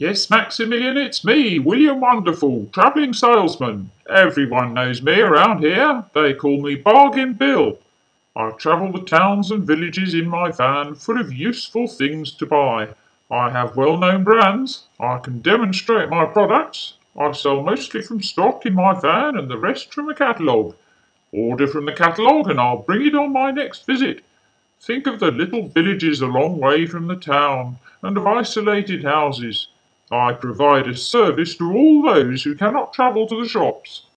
Yes, Maximilian, it's me, William Wonderful, travelling salesman. Everyone knows me around here. They call me Bargain Bill. I travel the towns and villages in my van full of useful things to buy. I have well-known brands. I can demonstrate my products. I sell mostly from stock in my van and the rest from a catalogue. Order from the catalogue and I'll bring it on my next visit. Think of the little villages a long way from the town, and of isolated houses. I provide a service to all those who cannot travel to the shops.